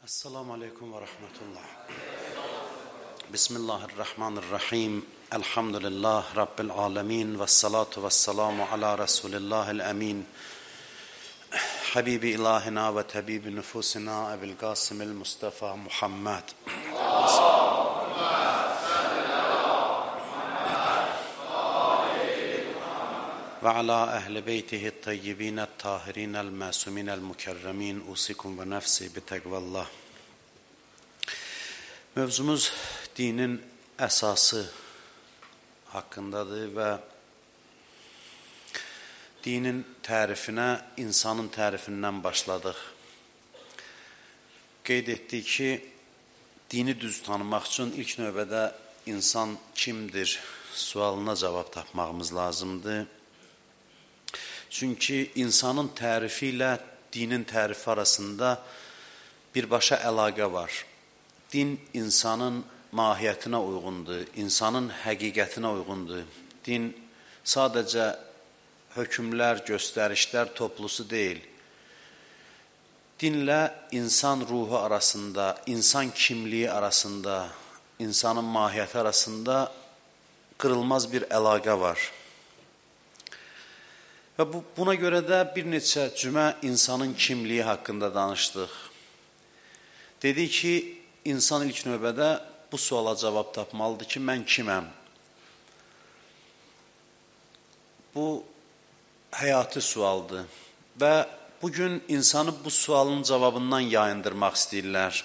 Esselamu Aleyküm ve Rahmetullah. Bismillahirrahmanirrahim. Elhamdülillah Rabbil Alemin. Vessalatu vesselamu ala Resulillahil Emin. Habibi ilahina ve tabibi nüfusina Ebil Qasimil Mustafa Muhammed. Ve ala ehli beytihi tayyibine tahirinel masuminel mukerremin usikum ve nefsi bi tekvallah. Mövzumuz dinin əsası haqqındadır və dinin tərifinə insanın tərifindən başladıq. Qeyd etdik ki, dini düz tanımaq üçün ilk növbədə insan kimdir sualına cavab tapmağımız lazımdır. Çünki insanın tərifi ilə dinin tərifi arasında birbaşa əlaqə var. Din insanın mahiyyətinə uyğundur, insanın həqiqətinə uyğundur. Din sadəcə hökmlər, göstərişlər toplusu deyil. Dinlə insan ruhu arasında, insan kimliyi arasında, insanın mahiyyəti arasında qırılmaz bir əlaqə var. Və buna görə də bir neçə cümə insanın kimliyi haqqında danışdıq. Dedik ki, insan ilk növbədə bu suala cavab tapmalıdır ki, mən kiməm? Bu həyati sualdır və bugün insanı bu sualın cavabından yayındırmaq istəyirlər.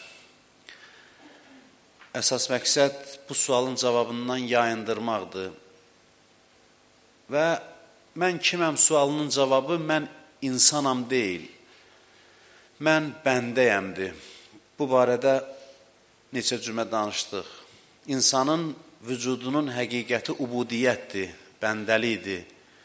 Əsas məqsəd bu sualın cavabından yayındırmaqdır. Və mən kiməm sualının cavabı mən insanam deyil, mən bəndəyəmdir. Bu barədə neçə cümlə danışdıq. İnsanın vücudunun həqiqəti ubudiyyətdir, bəndəlikdir.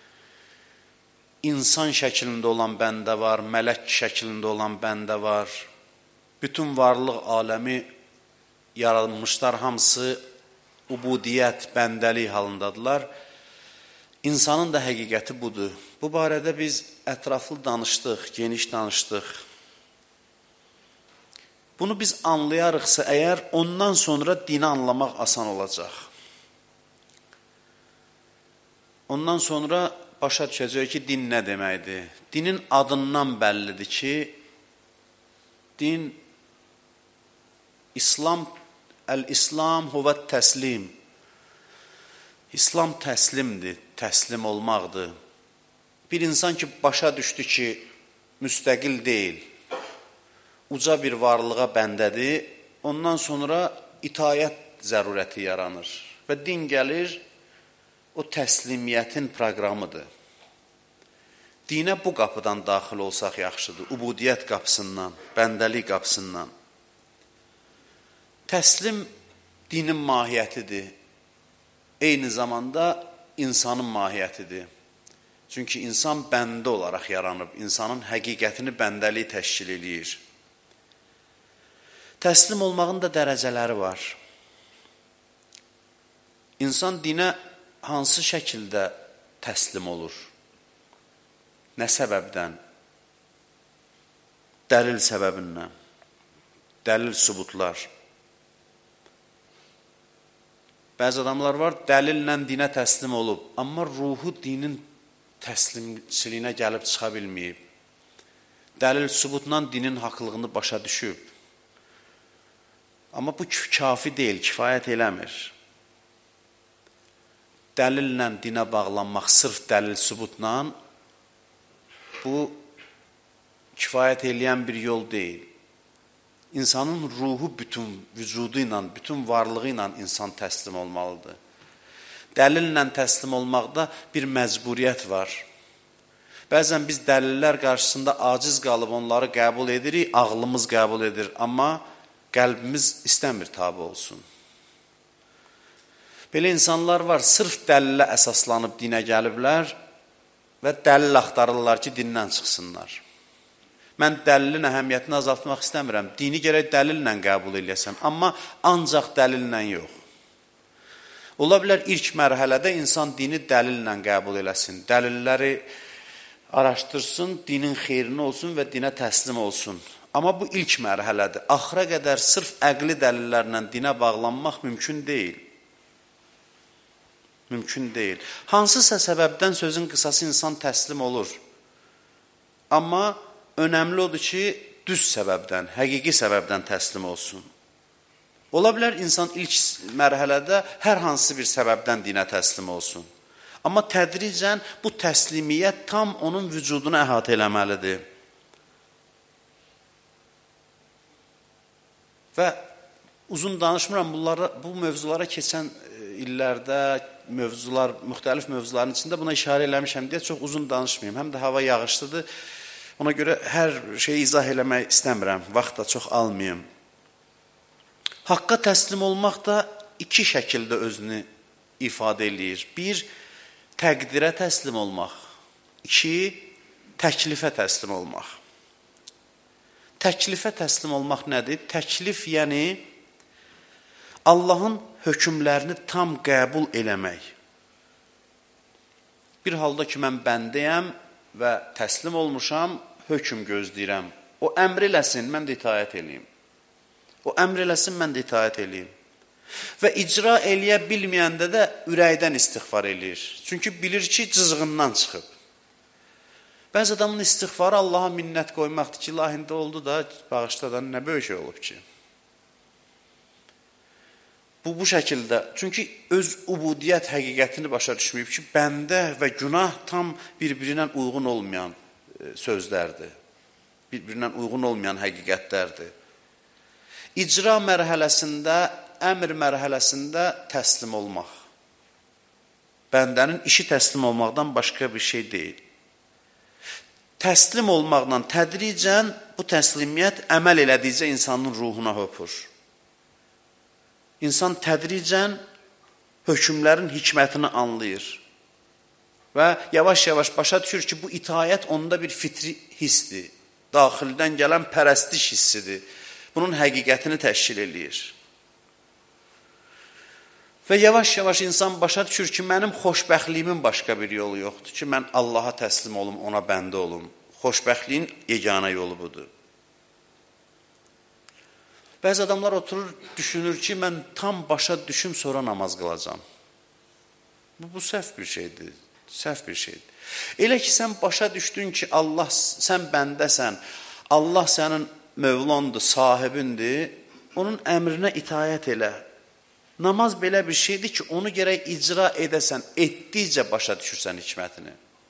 İnsan şəklində olan bəndə var, mələk şəklində olan bəndə var. Bütün varlıq aləmi yaradılmışlar, hamısı ubudiyyət, bəndəlik halındadılar. İnsanın da həqiqəti budur. Bu barədə biz ətraflı danışdıq, geniş danışdıq. Bunu biz anlayarıqsa əgər, ondan sonra dini anlamaq asan olacaq. Ondan sonra başa düşəcək ki, din nə deməkdir? Dinin adından bəllidir ki, din, İslam huvət təslim. İslam təslimdir, təslim olmaqdır. Bir insan ki, başa düşdü ki, müstəqil deyil, uca bir varlığa bəndədir, ondan sonra itaət zərurəti yaranır. Və din gəlir, o təslimiyyətin proqramıdır. Dinə bu qapıdan daxil olsaq yaxşıdır, ubudiyyət qapısından, bəndəlik qapısından. Təslim dinin mahiyyətidir. Eyni zamanda insanın mahiyyətidir. Çünki insan bəndə olaraq yaranıb, insanın həqiqətini bəndəlik təşkil edir. Təslim olmağın da dərəcələri var. İnsan dinə hansı şəkildə təslim olur? Nə səbəbdən? Dəlil səbəbindən. Dəlil sübutlar. Bəzi adamlar var, dəlillə dinə təslim olub, amma ruhu dinin təslimçiliyinə gəlib çıxa bilməyib. Dəlil sübutla dinin haqlılığını başa düşüb. Amma bu kafi deyil, kifayət eləmir. Dəlillə dinə bağlanmaq, sırf dəlil sübutla, bu kifayət eləyən bir yol deyil. İnsanın ruhu bütün vücudu ilə, bütün varlığı ilə insan təslim olmalıdır. Dəlillə təslim olmaqda bir məcburiyyət var. Bəzən biz dəlillər qarşısında aciz qalıb onları qəbul edirik, ağlımız qəbul edir, amma qəlbimiz istəmir tabi olsun. Belə insanlar var, sırf dəlilə əsaslanıb dinə gəliblər və dəlil axtarırlar ki, dindən çıxsınlar. Mən dəlilin əhəmiyyətini azaltmaq istəmirəm. Dini gərək dəlillə qəbul eləyəsən, amma ancaq dəlillə yox. Ola bilər ilk mərhələdə insan dini dəlillə qəbul eləsin. Dəlilləri araşdırsın, dinin xeyrini olsun və dinə təslim olsun. Amma bu ilk mərhələdir. Axıra qədər sırf əqli dəlillərlə dinə bağlanmaq mümkün deyil. Mümkün deyil. Hansısa səbəbdən sözün qısası insan təslim olur. Amma önəmli odur ki, düz səbəbdən, həqiqi səbəbdən təslim olsun. Ola bilər insan ilk mərhələdə hər hansı bir səbəbdən dinə təslim olsun. Amma tədricən bu təslimiyyət tam onun vücudunu əhatə eləməlidir. Və uzun danışmıram, bu mövzulara keçən illərdə müxtəlif mövzuların içində buna işarə eləmişəm deyə çox uzun danışmayayım. Həm də hava yağışlıdır, ona görə hər şeyi izah eləmək istəmirəm, vaxt da çox almayayım. Haqqa təslim olmaq da iki şəkildə özünü ifadə eləyir. Bir, təqdirə təslim olmaq. İki, təklifə təslim olmaq. Təklifə təslim olmaq nədir? Təklif, yəni Allahın hökmlərini tam qəbul eləmək. Bir halda ki, mən bəndəyəm və təslim olmuşam, hökm gözləyirəm. O əmr eləsin, mən də itaət eləyim. O əmr eləsin, mən də itaət eləyim. Və icra eləyə bilməyəndə də ürəkdən istiğfar eləyir. Çünki bilir ki, cızığından çıxıb. Bəzi adamın istiğfarı Allaha minnət qoymaqdır ki, ilahində oldu da, bağışda da nə böyük şey olub ki. Bu şəkildə, çünki öz ubudiyyət həqiqətini başa düşməyib ki, bəndə və günah tam bir-birinə uyğun olmayan sözlərdir. Bir-birinə uyğun olmayan həqiqətlərdir. İcra mərhələsində, əmr mərhələsində təslim olmaq. Bəndənin işi təslim olmaqdan başqa bir şey deyil. Təslim olmaqla tədricən bu təslimiyyət əməl elədikcə insanın ruhuna hopur. İnsan tədricən hökmlərin hikmətini anlayır və yavaş-yavaş başa düşür ki, bu itaət onda bir fitri hissdir, daxildən gələn pərəstiş hissidir. Bunun həqiqətini təşkil eləyir. Və yavaş-yavaş insan başa düşür ki, mənim xoşbəxtliyimin başqa bir yolu yoxdur ki, mən Allaha təslim olum, ona bəndə olum. Xoşbəxtliyin yeganə yolu budur. Bəzi adamlar oturur, düşünür ki, mən tam başa düşüm, sonra namaz qılacam. Bu səhv bir şeydir, səhv bir şeydir. Elə ki, sən başa düşdün ki, Allah, sən bəndəsən, Allah sənin Mövlandır, sahibindir, onun əmrinə itaət elə. Namaz belə bir şeydir ki, onu gərək icra edəsən, etdikcə başa düşürsən hikmətini.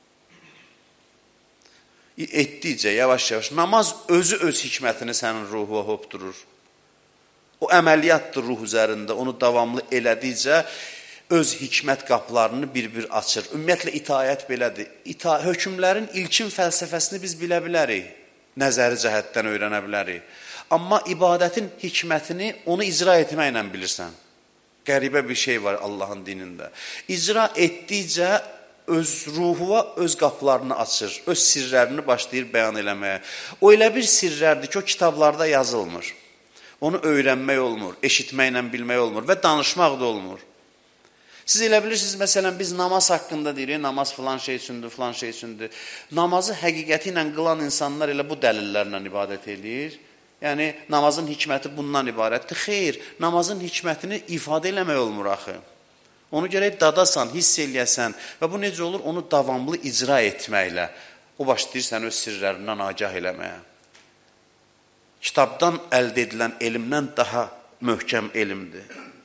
Etdikcə, yavaş-yavaş. Namaz özü öz hikmətini sənin ruhuna hopdurur. O əməliyyatdır ruh üzərində, onu davamlı elədikcə öz hikmət qapılarını bir-bir açır. Ümumiyyətlə, itaət belədir. Hökmlərin ilkin fəlsəfəsini biz bilə bilərik, nəzəri cəhətdən öyrənə bilərik. Amma ibadətin hikmətini onu icra etməklə bilirsən. Qəribə bir şey var Allahın dinində. İcra etdikcə öz ruhuna öz qapılarını açır, öz sirlərini başlayır bəyan eləməyə. O elə bir sirlərdir ki, o kitablarda yazılmır. Onu öyrənmək olmur, eşitməklə bilmək olmur və danışmaq da olmur. Siz elə bilirsiniz, məsələn, biz namaz haqqında deyirik, namaz filan şey üçündür, filan şey üçündür. Namazı həqiqəti ilə qılan insanlar elə bu dəlillərlə ibadət edir. Yəni, namazın hikməti bundan ibarətdir. Xeyr, namazın hikmətini ifadə eləmək olmur axı. Onu gərək dadasan, hiss eləyəsən və bu necə olur? Onu davamlı icra etməklə. O başlayırsan öz sirlərindən agah eləməyə. Kitabdan əldə edilən elmdən daha möhkəm elmdir.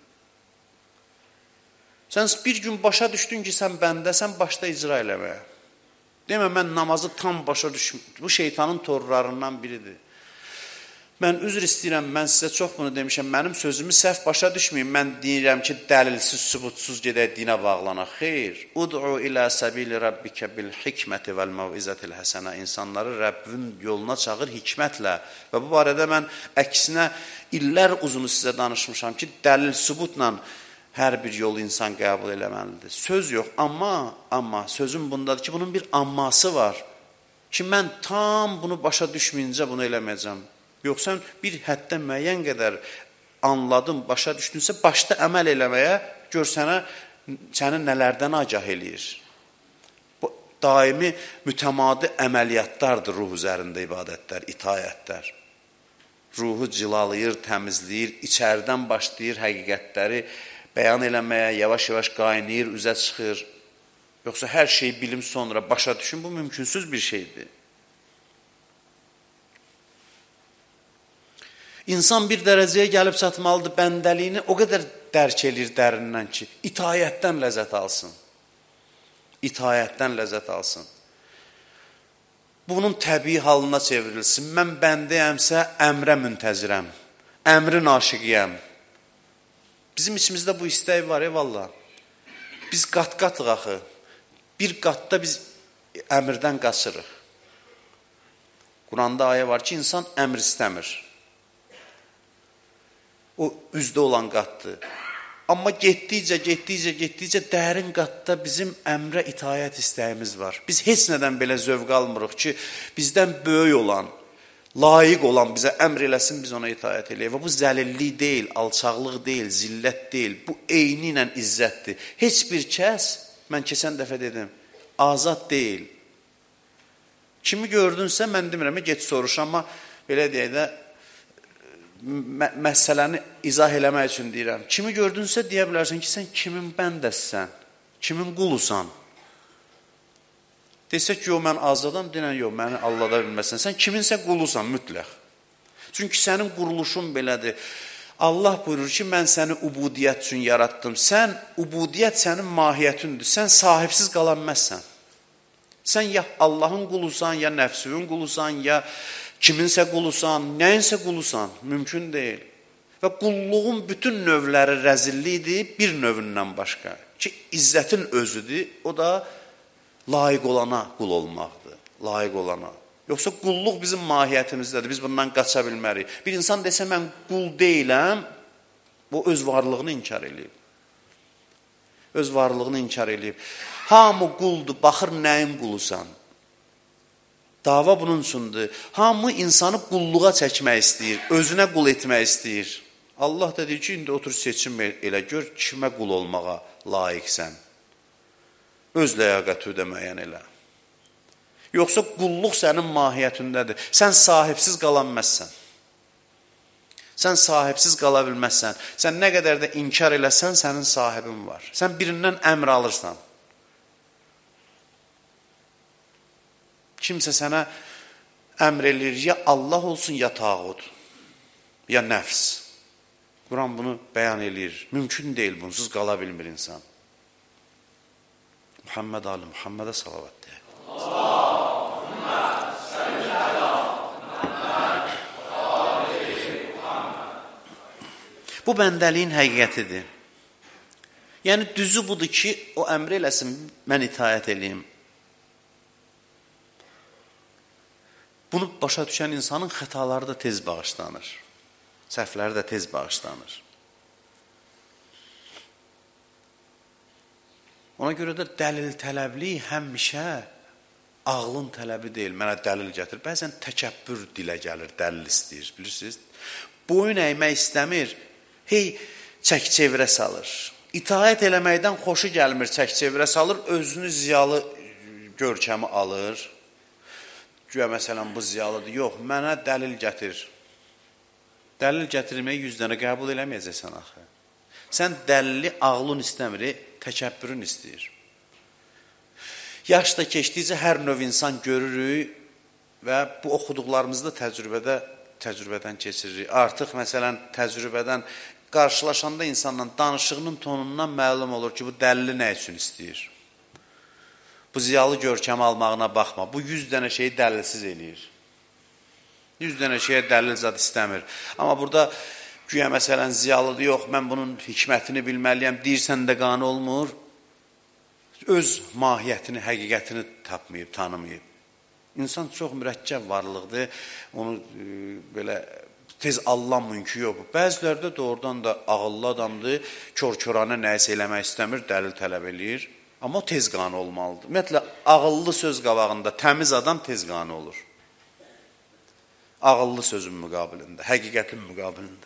Sən bir gün başa düşdün ki, sən bəndəsən, başda icra eləməyə. Demə, mən namazı tam başa düşmüşüm. Bu şeytanın torlarından biridir. Mən üzr istəyirəm, mən sizə çox bunu demişəm, mənim sözümü səhv başa düşməyin. Mən deyirəm ki, dəlilsiz, sübutsuz gedək dinə bağlanaq. Xeyr. Ud'u ilə səbili rabbikə bil hikməti vəl məvizətil həsənə. İnsanları Rəbbin yoluna çağır hikmətlə. Və bu barədə mən əksinə illər uzunu sizə danışmışam ki, dəlil sübutla hər bir yolu insan qəbul eləməlidir. Söz yox, amma sözüm bundadır ki, bunun bir amması var. Ki, mən tam bunu başa düşməyincə bunu eləməyəcəm. Yoxsa bir həddən müəyyən qədər anladın, başa düşdünsə, başda əməl eləməyə gör səni nələrdən agah eləyir. Bu, daimi mütəmadi əməliyyatlardır ruh üzərində ibadətlər, itayətlər. ruhu cilalayır, təmizləyir, içəridən başlayır həqiqətləri bəyan eləməyə, yavaş-yavaş qaynayır, üzə çıxır. Yoxsa hər şeyi bilim sonra başa düşün, bu mümkünsüz bir şeydir. İnsan bir dərəcəyə gəlib çatmalıdır, bəndəliyini o qədər dərk edir dərindən ki, itayətdən ləzzət alsın. İtayətdən ləzzət alsın. Bunun təbii halına çevrilsin. Mən bəndəyəmsə əmrə müntəzirəm, əmrin aşiqiyəm. Bizim içimizdə bu istək var, valla. Biz qat-qatıq axı. Bir qatda biz əmrdən qaçırıq. Quranda ayə var ki, insan əmr istəmir. O üzdə olan qatdır. Amma getdikcə dərin qatda bizim əmrə itayət istəyimiz var. Biz heç nədən belə zövq almırıq ki, bizdən böyük olan, layiq olan bizə əmr eləsin, biz ona itayət eləyək. Və bu zəlillik deyil, alçaqlıq deyil, zillət deyil. Bu eyni ilə izzətdir. Heç bir kəs, mən keçən dəfə dedim, azad deyil. Kimi gördünsə, mən demirəm, get soruş, amma belə deyək də, məsələni izah eləmək üçün deyirəm. Kimi gördünsə deyə bilərsən ki, sən kimin bəndəsən, kimin qulusan. Desək ki, yox, mən azadam, deyən, yox, məni allada bilməsən. Sən kiminsə qulusan mütləq. Çünki sənin quruluşun belədir. Allah buyurur ki, mən səni ubudiyyət üçün yaratdım. Ubudiyyət sənin mahiyyətindir. Sən sahibsiz qala bilməzsən. Sən ya Allahın qulusan, ya nəfsünün qulusan, ya kiminsə qulusan, nəyinsə qulusan, mümkün deyil. Və qulluğun bütün növləri rəzillikdir, bir növündən başqa. Ki, izzətin özüdür, o da layiq olana qul olmaqdır, layiq olana. Yoxsa qulluq bizim mahiyyətimizdədir, biz bundan qaça bilmərik. Bir insan desə, mən qul deyiləm, o öz varlığını inkar eləyib. Öz varlığını inkar eləyib. Hamı quldur, baxır nəyin qulusan. Dava bunun üçündür. Hamı insanı qulluğa çəkmək istəyir, özünə qul etmək istəyir. Allah da deyir ki, indi otur seçim elə gör, kimə qul olmağa layiqsən. Öz ləyaqəti ödəməyən elə. Yoxsa qulluq sənin mahiyyətindədir. Sən sahibsiz qala bilməzsən. Sən sahibsiz qala bilməzsən. Sən nə qədər də inkar eləsən, sənin sahibin var. Sən birindən əmr alırsan. Kimsə sənə əmr eləyir, ya Allah olsun, ya tağut, ya nəfs. Quran bunu bəyan eləyir. Mümkün deyil, bunsuz qala bilmir insan. Muhammed Ali, Muhammedə salavat deyək. Allahümmə səlli ələ Muhammed və ali Muhammed. Bu bəndəliyin həqiqətidir. Yəni, düzü budur ki, o əmr eləsin, mən itayət eləyim. Bunu başa düşən insanın xətaları da tez bağışlanır. Səhvləri də tez bağışlanır. Ona görə də dəlil tələblik həmişə ağlın tələbi deyil. Mənə dəlil gətir. Bəzən təkəbbür dilə gəlir, dəlil istəyir. Bilirsiniz? Boyun əymək istəmir. Hey, çək-çevrə salır. İtaət eləməkdən xoşu gəlmir, çək-çevrə salır. Özünü ziyalı görkəmi alır. Güya məsələn bu ziyalıdır. Yox, mənə dəlil gətir. Dəlil gətirməyi 100 dənə qəbul eləməyəcəksən axı. Sən dəlili ağlın istəmir, təkəbbürün istəyir. Yaş da keçdikcə hər növ insan görürük və bu oxuduqlarımızda təcrübədən keçiririk. Artıq məsələn təcrübədən qarşılaşanda insanla danışığının tonundan məlum olur ki, bu dəlili nə üçün istəyir? Bu ziyalı görkəmi almağına baxma. Bu 100 dənə şeyi dəlilsiz eləyir. 100 dənə şeyə dəlil zad istəmir. Amma burada güya məsələn ziyalıdır, yox, mən bunun hikmətini bilməliyəm, deyirsən də qane olmur. Öz mahiyyətini, həqiqətini tapmayıb, tanımayıb. İnsan çox mürəkkəb varlıqdır. Onu belə tez anlamayın ki, yox. Bəzilərdə doğrudan da ağıllı adamdır, kör-körana nəyisə eləmək istəmir, dəlil tələb eləyir. Amma o tez qane olmalıdır. Ümumiyyətlə, ağıllı söz qabağında təmiz adam tez qane olur. Ağıllı sözün müqabilində, həqiqətin müqabilində.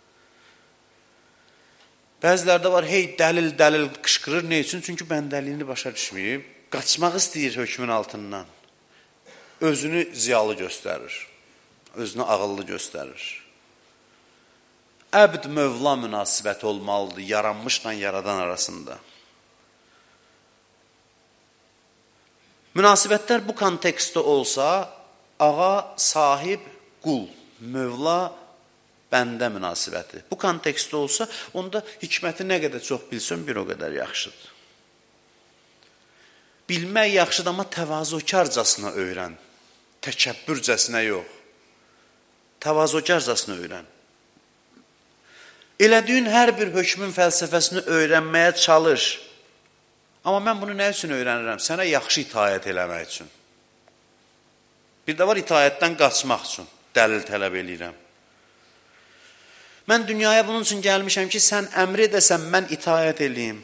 Bəzilərdə var, hey, dəlil qışqırır. Ne üçün? Çünki bəndəliyini başa düşməyib. Qaçmaq istəyir hökmün altından. Özünü ziyalı göstərir. Özünü ağıllı göstərir. əbd-mövla münasibəti olmalıdır yaranmışla yaradan arasında. Münasibətlər bu kontekstdə olsa, ağa, sahib, qul, mövla, bəndə münasibəti. Bu kontekstdə olsa, onda hikməti nə qədər çox bilsən, bir o qədər yaxşıdır. Bilmək yaxşıdır, amma təvazukarcasına öyrən. Təkəbbürcəsinə yox. Təvazukarcasına öyrən. Elədiyin hər bir hökmün fəlsəfəsini öyrənməyə çalış. Amma mən bunu nə üçün öyrənirəm? Sənə yaxşı itaət eləmək üçün. Bir də var itaətdən qaçmaq üçün. Dəlil tələb eləyirəm. Mən dünyaya bunun üçün gəlmişəm ki, sən əmr edəsən, mən itaət eləyim.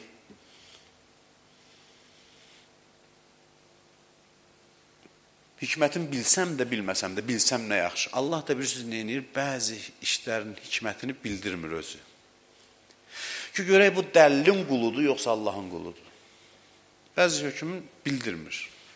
Hikmətin bilsəm də, bilməsəm də, bilsəm nə yaxşı. Allah da bilirsiniz nə edir? Bəzi işlərin hikmətini bildirmir özü. Ki, görək bu dəlilin quludur, yoxsa Allahın quludur. Bəzi hökmün bildirmir.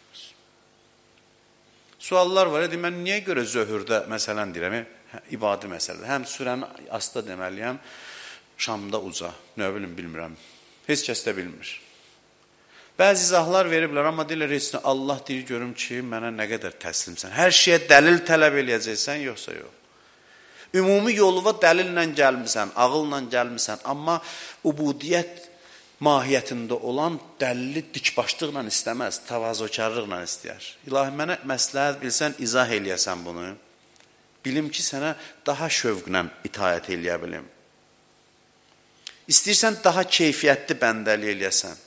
Suallar var, mən niyə görə zöhrdə məsələn deyirəm, ibadi məsələdir. Həm surəni asta deməliyəm, Şamda uca, nə bilim, bilmirəm. Heç kəs də bilmir. Bəzi izahlar veriblər, amma deyirlər, heç nə, Allah deyir, görüm ki, mənə nə qədər təslimsən. Hər şeyə dəlil tələb eləyəcəksən, yoxsa yox. Ümumi yoluva dəlillə gəlmirsən, ağılla gəlmirsən, amma ubudiyyət mahiyyətində olan dəlili dikbaşlıqla istəməz, təvazukarlıqla istəyər. İlahi, mənə məsləhət bilsən, izah eləyəsən bunu. Bilim ki, sənə daha şövqlə itaət eləyə bilim. İstəyirsən, daha keyfiyyətli bəndəli eləyəsən.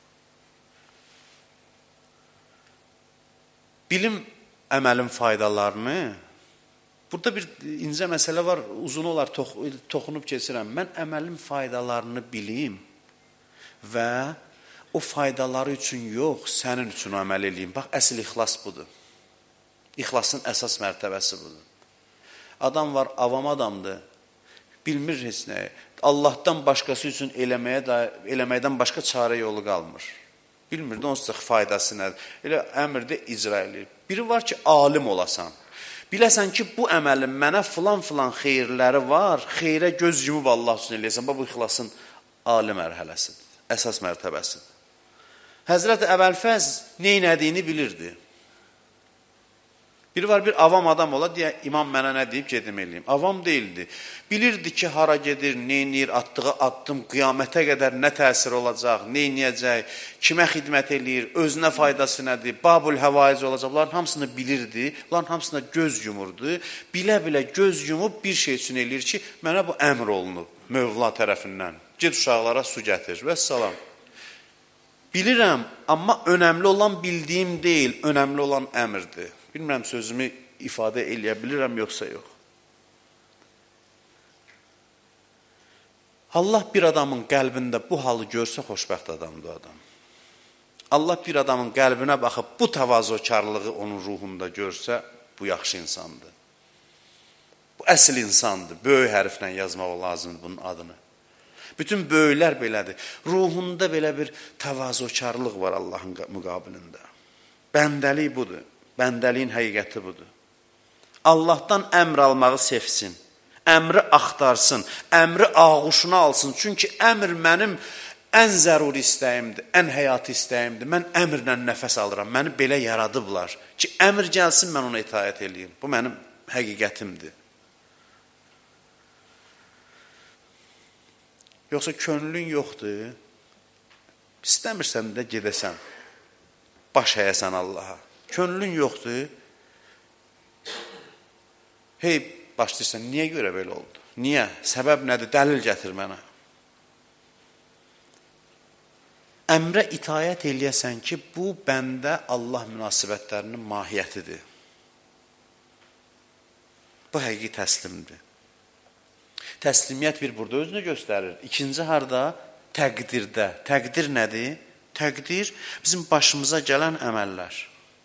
Bilim əməlin faydalarını, burada bir incə məsələ var, uzun olar, toxunub keçirəm. Mən əməlin faydalarını bilim və o faydaları üçün yox, sənin üçün əməl eləyim. Bax, əsl ixlas budur. İxlasın əsas mərtəbəsi budur. Adam var, avam adamdır, bilmir heç nəyə. Allahdan başqası üçün eləməkdən başqa çarə yolu qalmır. Bilmirdi, onsuz da faydası nədir? Elə əmrdə icra edir. Biri var ki, alim olasan. Biləsən ki, bu əməlin mənə filan xeyirləri var, xeyrə göz yumub Allah üçün eləyəsən. Bu ixlasın ali mərhələsidir, əsas mərtəbəsidir. Həzrət Əbəlfəz neynədiyini bilirdi. Biri var, bir avam adam ola, deyə imam mənə nə deyib, gedim eləyim. Avam deyildi. Bilirdi ki, hara gedir, neynir, atdığı addım, qiyamətə qədər nə təsir olacaq, neyniyəcək, kimə xidmət eləyir, özünə faydası nədir, babul həvaiz olacaq. Bunların hamısını bilirdi, bunların hamısına göz yumurdu. Bilə-bilə göz yumub bir şey üçün eləyir ki, mənə bu əmr olunub, Mövla tərəfindən. Ged uşaqlara su gətir, vəssalam. Bilirəm, amma önəmli olan bildiyim deyil, önəmli olan əmrdir. Bilmirəm, sözümü ifadə eləyə bilirəm, yoxsa yox. Allah bir adamın qəlbində bu halı görsə, xoşbəxt adamdır adam. Allah bir adamın qəlbinə baxıb bu təvazukarlığı onun ruhunda görsə, bu yaxşı insandır. Bu əsl insandır. Böyük hərflə yazmaq lazımdır bunun adını. Bütün böyüklər belədir. Ruhunda belə bir təvazukarlıq var Allahın müqabilində. Bəndəlik budur. Bəndəliyin həqiqəti budur. Allahdan əmr almağı sevsin, əmri axtarsın, əmri ağuşuna alsın. Çünki əmr mənim ən zəruri istəyimdir, ən həyatı istəyimdir. Mən əmrlə nəfəs alıram, məni belə yaradıblar ki, əmr gəlsin, mən ona itaət eləyim. Bu mənim həqiqətimdir. Yoxsa könlün yoxdur, istəmirsən də gedəsən, baş əyəsən Allaha. Könlün yoxdur. Hey, başlayırsan, niyə görə belə oldu? Niyə? Səbəb nədir? Dəlil gətir mənə. Əmrə itaət eləyəsən ki, bu bəndə Allah münasibətlərinin mahiyyətidir. Bu həqiqi təslimdir. Təslimiyyət bir burada özünü göstərir. İkinci harda? Təqdirdə. Təqdir nədir? Təqdir bizim başımıza gələn əməllər.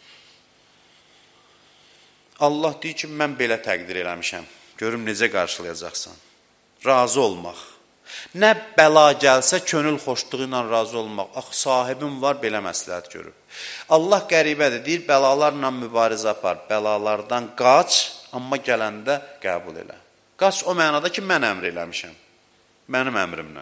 Allah deyir ki, mən belə təqdir eləmişəm. Görüm necə qarşılayacaqsan. Razı olmaq. Nə bəla gəlsə, könül xoşluğu ilə razı olmaq. Ax, sahibim var, belə məsləhət görüb. Allah qəribədir, deyir, bəlalarla mübarizə apar. Bəlalardan qaç, amma gələndə qəbul elə. Qaç o mənada ki, mən əmr eləmişəm. Mənim əmrimlə.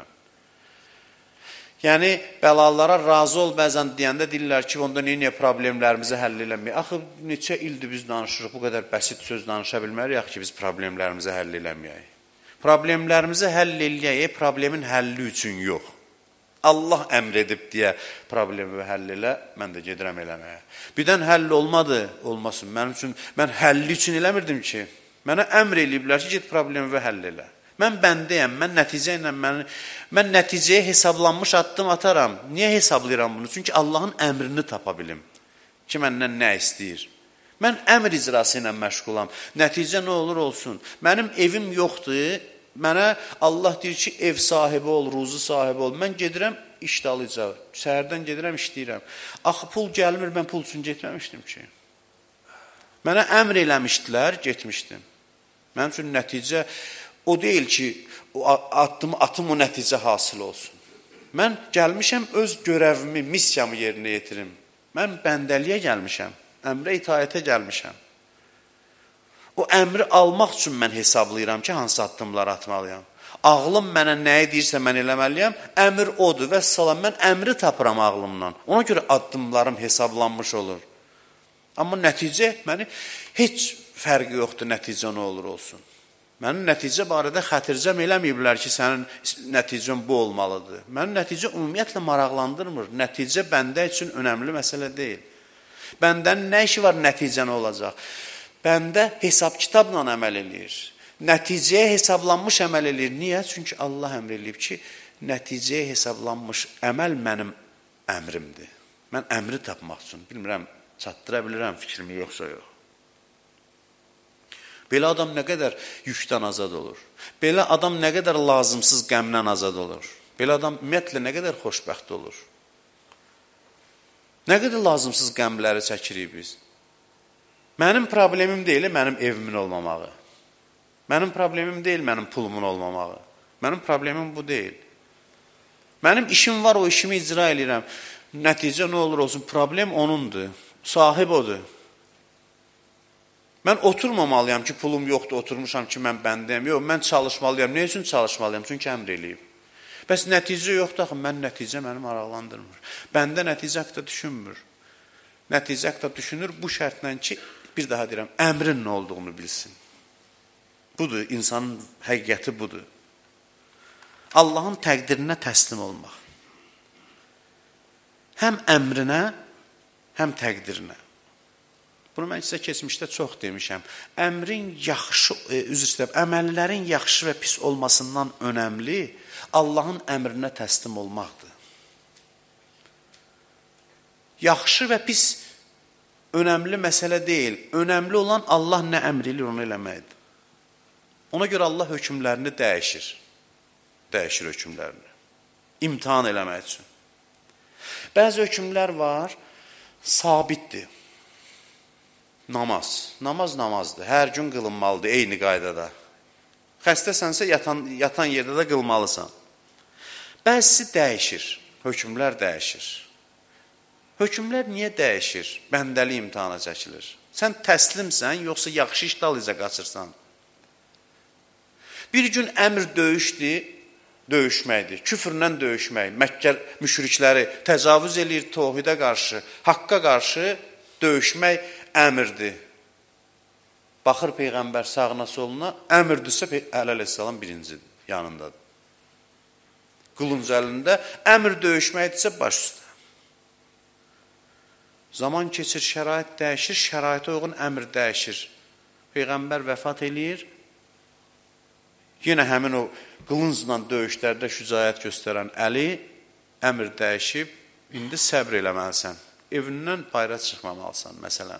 Yəni, bəlalara razı ol bəzən deyəndə deyirlər ki, onda niyə problemlərimizi həll eləməyək? Axı, neçə ildir biz danışırıq, bu qədər bəsit söz danışa bilmərik ki, biz problemlərimizi həll eləməyək. Problemlərimizi həll eləyək, problemin həlli üçün yox. Allah əmr edib deyə problemi həll elə, mən də gedirəm eləməyə. Birdən həll olmadı, olmasın. Mən həlli üçün eləmirdim ki. Mənə əmr eləyiblər ki, get problemi həll elə. Mən bəndəyəm, mən nəticəyə hesablanmış addım ataram. Niyə hesablayıram bunu? Çünki Allahın əmrini tapa bilim ki, məndən nə istəyir. Mən əmr icrası ilə məşğulam. Nəticə nə olur olsun. Mənim evim yoxdur. Mənə Allah deyir ki, ev sahibi ol, ruzu sahibi ol. Mən gedirəm, işdalıca. Səhərdən gedirəm, işləyirəm. Axı, pul gəlmir, mən pul üçün getməmişdim ki. Mənə əmr eləmişdilər, getmişdim. Mənim üçün nəticə o deyil ki, atım o nəticə hasıl olsun. Mən gəlmişəm, öz görəvimi, missiyamı yerinə yetirim. Mən bəndəliyə gəlmişəm, əmrə itaətə gəlmişəm. O əmri almaq üçün mən hesablayıram ki, hansı addımları atmalıyam. Ağlım mənə nəyi deyirsə mən eləməliyəm, əmr odur və salam, mən əmri tapıram ağlımdan. Ona görə addımlarım hesablanmış olur. Amma nəticə, heç fərqi yoxdur nəticə nə olur olsun. Mənim nəticə barədə xətircəm eləməyiblər ki, sənin nəticən bu olmalıdır. Mənim nəticə ümumiyyətlə maraqlandırmır. Nəticə bəndə üçün önəmli məsələ deyil. Bəndənin nə işi var, nəticə nə olacaq? Bəndə hesab kitabla əməl eləyir. Nəticəyə hesablanmış əməl eləyir. Niyə? Çünki Allah əmr eləyib ki, nəticəyə hesablanmış əməl mənim əmrimdir. Mən əmri tapmaq üçün. Bilmirəm, çatdıra bilirəm fikrimi yoxsa yox. Belə adam nə qədər yükdən azad olur. Belə adam nə qədər lazımsız qəmdən azad olur. Belə adam ümumiyyətlə nə qədər xoşbəxt olur. Nə qədər lazımsız qəmləri çəkirik biz. Mənim problemim deyil, mənim evimin olmamağı. Mənim problemim deyil, mənim pulumun olmamağı. Mənim problemim bu deyil. Mənim işim var, o işimi icra edirəm. Nəticə nə olur olsun, problem onundur. Sahib odur. Mən oturmamalıyam ki, pulum yoxdur, oturmuşam ki, mən bəndəyəm. Yox, mən çalışmalıyam. Nə üçün çalışmalıyam? Çünki əmr eləyib. Bəs nəticə yoxdur, axı, nəticə məni maraqlandırmır. Bəndə nəticə haqda düşünmür. Nəticə haqda düşünür bu şərtlə ki, bir daha deyirəm, əmrin nə olduğunu bilsin. Budur, insanın həqiqəti budur. Allahın təqdirinə təslim olmaq. Həm əmrinə, həm təqdirinə. Bunu mən sizə keçmişdə çox demişəm. Əməllərin yaxşı və pis olmasından önəmli Allahın əmrinə təslim olmaqdır. Yaxşı və pis önəmli məsələ deyil. Önəmli olan Allah nə əmr edir, onu eləməkdir. Ona görə Allah hökmlərini dəyişir. Dəyişir hökmlərini. İmtihan eləmək üçün. Bəzi hökmlər var, sabitdir. Namaz. Namaz namazdır. Hər gün qılınmalıdır, eyni qaydada. Xəstəsənsə yatan yerdə də qılmalısan. Bəzisi dəyişir. Hökmlər dəyişir. Hökmlər niyə dəyişir? Bəndəli imtihana çəkilir. Sən təslimsən, yoxsa yaxşı iş dalıca qaçırsan? Bir gün əmr döyüşməkdir. Küfrlə döyüşmək. Məkkə müşrikləri təcavüz eləyir təvhidə qarşı, haqqa qarşı döyüşmək əmirdir. Baxır Peyğəmbər sağına soluna, əmirdirsə əleyhissalam birincidir, yanındadır. Qılınc əlində, əmr döyüşməkdirsə baş üstə. Zaman keçir, şərait dəyişir, şəraitə uyğun əmr dəyişir. Peyğəmbər vəfat eləyir, yenə həmin o qılıncla döyüşlərdə şücaət göstərən Əli əmr dəyişib, indi səbr eləməlisən, evindən bayra çıxmamalısan, məsələn.